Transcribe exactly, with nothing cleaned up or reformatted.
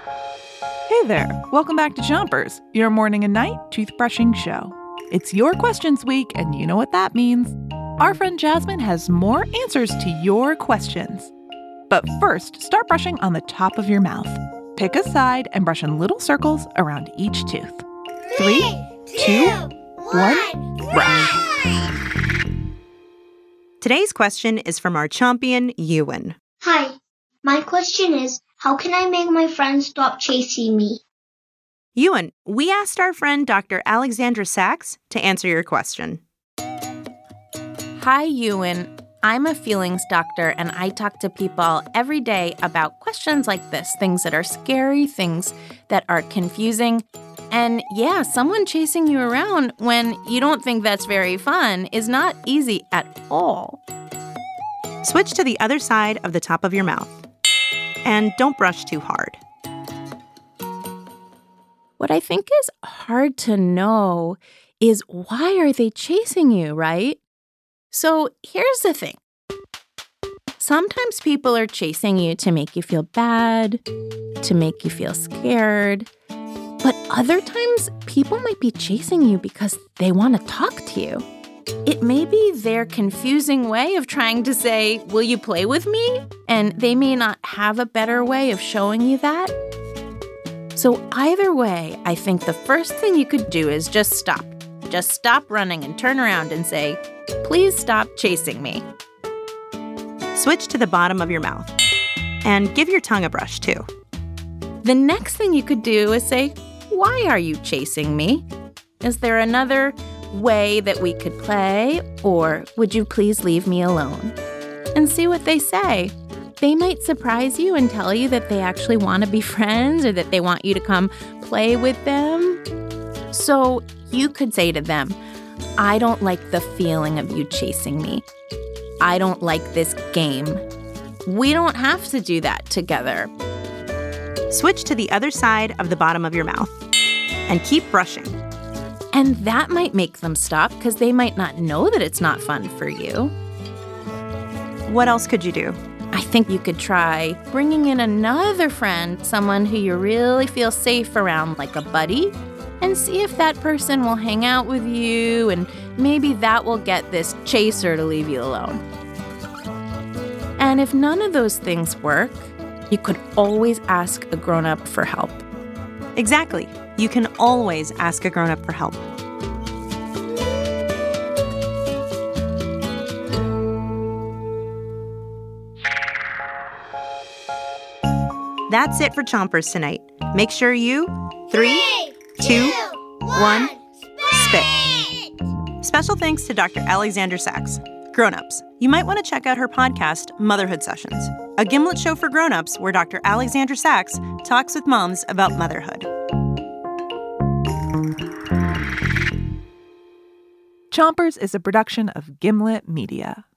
Hey there. Welcome back to Chompers, your morning and night toothbrushing show. It's your questions week, and you know what that means. Our friend Jasmine has more answers to your questions. But first, start brushing on the top of your mouth. Pick a side and brush in little circles around each tooth. Three, two, one, brush. Today's question is from our champion, Ewan. Hi, my question is, how can I make my friends stop chasing me? Ewan, we asked our friend Doctor Alexandra Sachs to answer your question. Hi, Ewan. I'm a feelings doctor, and I talk to people every day about questions like this, things that are scary, things that are confusing. And yeah, someone chasing you around when you don't think that's very fun is not easy at all. Switch to the other side of the top of your mouth. And don't brush too hard. What I think is hard to know is why are they chasing you, right? So here's the thing. Sometimes people are chasing you to make you feel bad, to make you feel scared. But other times, people might be chasing you because they want to talk to you. It may be their confusing way of trying to say, will you play with me? And they may not have a better way of showing you that. So either way, I think the first thing you could do is just stop. Just stop running and turn around and say, please stop chasing me. Switch to the bottom of your mouth. And give your tongue a brush, too. The next thing you could do is say, why are you chasing me? Is there another way that we could play? Or would you please leave me alone? And see what they say. They might surprise you and tell you that they actually want to be friends or that they want you to come play with them. So you could say to them, I don't like the feeling of you chasing me. I don't like this game. We don't have to do that together. Switch to the other side of the bottom of your mouth and keep brushing. And that might make them stop because they might not know that it's not fun for you. What else could you do? I think you could try bringing in another friend, someone who you really feel safe around, like a buddy, and see if that person will hang out with you, and maybe that will get this chaser to leave you alone. And if none of those things work, you could always ask a grown-up for help. Exactly. You can always ask a grown-up for help. That's it for Chompers tonight. Make sure you, three, two, one, spit. Special thanks to Doctor Alexandra Sachs. Grown-ups, you might want to check out her podcast, Motherhood Sessions, a Gimlet show for grown-ups where Doctor Alexandra Sachs talks with moms about motherhood. Chompers is a production of Gimlet Media.